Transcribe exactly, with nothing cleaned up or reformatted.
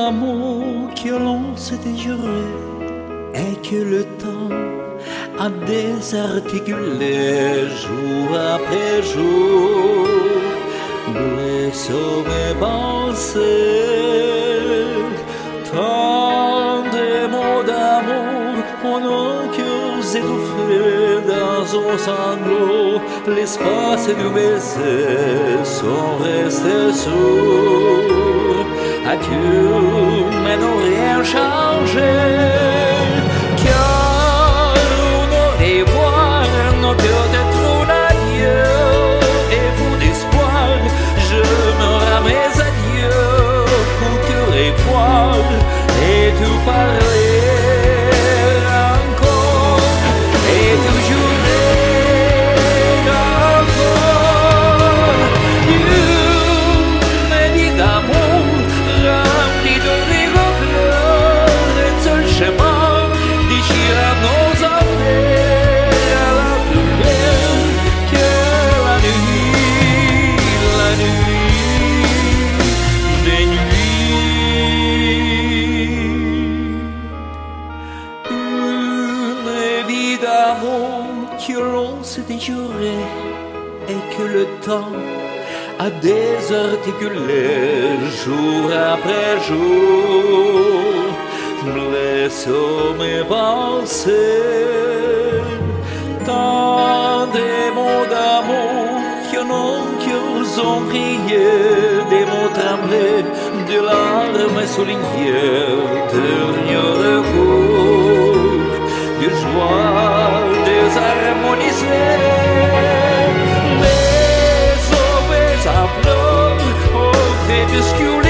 d'amour que l'on s'était juré et que le temps a désarticulé jour après jour, blessant mes pensées. Tant de mots d'amour en nos cœurs étouffés dans un sanglot, l'espace du baiser sont restés sourds. Adieu, mais non rien changé, car on aurait voir nos cœurs être un adieu. Et vous d'espoir, je me ramène à Dieu pour te revoir et te parler encore et te jurer encore. Une vie d'amour remplie de rires pleurs, un seul chemin déchirant nos affaires à la lumière que la nuit, la nuit des nuits. Une vie d'amour que l'on s'était juré et que le temps a désarticulé jour après jour, blessant mes pensées. Tant de mots d'amour que nos cœurs ont crié, des mots tremblés, de larmes soulignées, dernier recours, de joie désharmonisée. Mais sauvés à fleurs, au crépuscule